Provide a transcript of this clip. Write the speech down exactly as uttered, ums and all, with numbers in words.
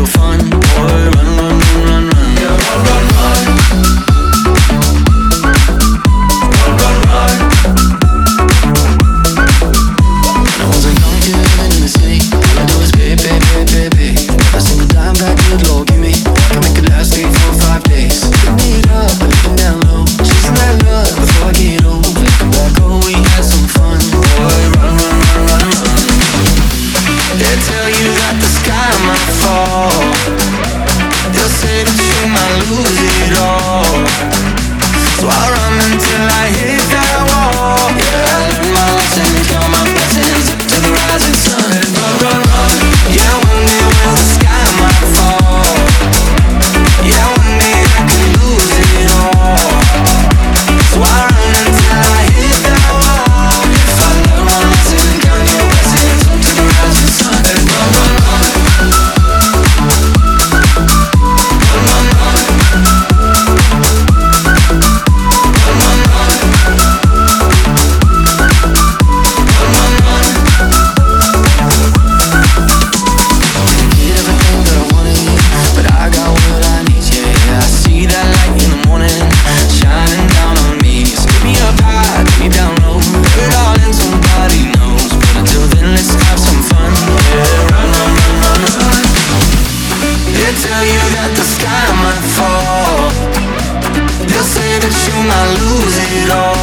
fun. Boy, run, run, run, run, run. Yeah, run, run, run. Run, run, run. I was a young kid living in the city. All I do is pay, pay, pay, pay, pay. Never seen a dime back, good Lord, give me. Can make it last three, four, five days. Picking it up, but looking down low. Chasing that love before I get old. Looking back, oh, we had some fun. Boy, run, run, run, run, run. They tell you that the sky might fall. They'll say that you might lose it all. So I run until I hit that wall. Yeah, I learned my lesson, count my blessings up to the rising sun. And run, run, run. Yeah, one day will the sky might fall. Yeah, one day I could lose it all. So I run until I hit that wall. If I learn my lesson, count your blessings up to the rising sun. And run, run, run. Run, run, run. Run, run, run. Run, run, run. Didn't get everything that I wanted, but I got what I need, yeah. I see that light in the morning, shining down on me. So give me up high, give me down low. Put it all in, somebody knows. But until then, let's have some fun, yeah. Run, run, run, run, run. They tell you that the sky might fall. They'll say that you might lose it all.